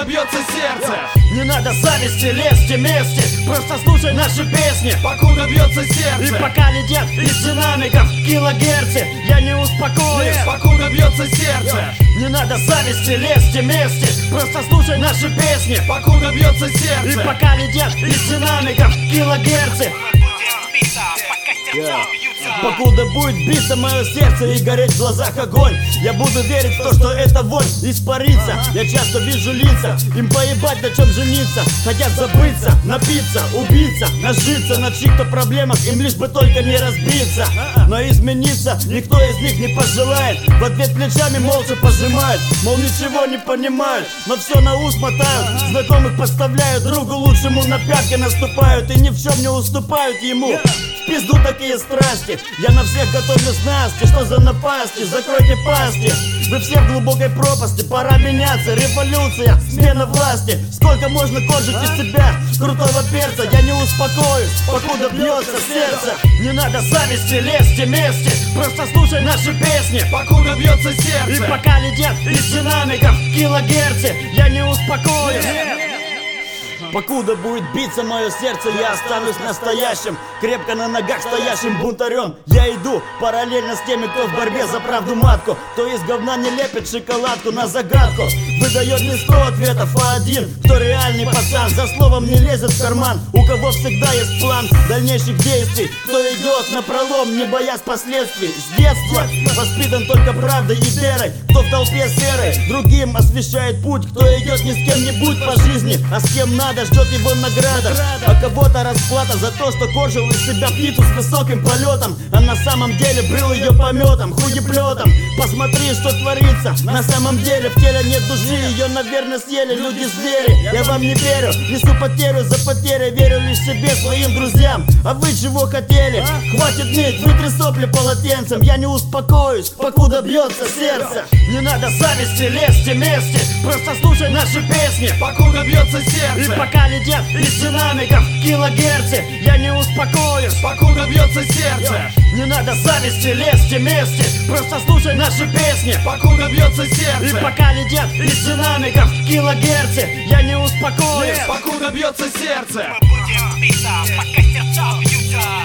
покуда бьется сердце. Не надо зависти, лезьте вместе, просто слушай наши песни, покуда бьется сердце. И пока летят из динамиков килогерцы, я не успокоюсь, покуда бьется сердце. Не надо зависти, лезьте вместе, просто слушай наши песни, покуда бьется сердце. И пока летят из динамиков килогерцы, покуда будет биться мое сердце и гореть в глазах огонь, я буду верить в то, что эта вонь испарится. Я часто вижу лица, им поебать на чем жениться, хотят забыться, напиться, убиться, нажиться на чьих-то проблемах, им лишь бы только не разбиться. Но измениться никто из них не пожелает, в ответ плечами молча пожимают, мол ничего не понимают, но все на ус мотают, знакомых подставляют, другу лучшему на пятки наступают и ни в чем не уступают ему. В пизду такие страсти, я на всех готовлю снасти, что за напасти, закройте пасти. Вы все в глубокой пропасти, пора меняться, революция, смена власти. Сколько можно кожить из себя крутого перца, я не успокоюсь, покуда бьется сердце. Не надо зависти, лезьте вместе, просто слушай наши песни, покуда бьется сердце. И пока летят из динамиков килогерцы, я не успокоюсь. Покуда будет биться мое сердце, я останусь настоящим, крепко на ногах стоящим бунтарем. Я иду параллельно с теми, кто в борьбе за правду матку, кто из говна не лепит шоколадку на загадку. Выдает не 100 ответов, а один, кто реальный пацан, за словом не лезет в карман, у кого всегда есть план дальнейших действий, кто идет напролом, не боясь последствий. С детства воспитан только правдой и верой, кто в толпе серой другим освещает путь, кто идет не с кем-нибудь по жизни, а с кем надо, ждет его награда. А кого-то расплата за то, что коржил из себя птицу с высоким полетом, а на самом деле брил ее пометом, хуеплетом. Посмотри, что творится, на самом деле в теле нет души, ее, наверное, съели люди-звери. Я вам не верю, несу потерю за потерей, верю лишь себе, своим друзьям. А вы чего хотели? Хватит ныть, вытри сопли полотенцем, я не успокоюсь, покуда бьется сердце. Не надо зависти, лезьте вместе, просто слушай наши песни, покуда бьется сердце. И пока летят из динамиков килогерцы, я не успокоюсь, покуда бьется сердце. Не надо зависти, лезьте вместе, просто слушай наши песни, покуда бьется сердце. И пока летят из динамиков килогерцы, я не успокоюсь, покуда бьется сердце. Мы будем биться, пока сердца бьются.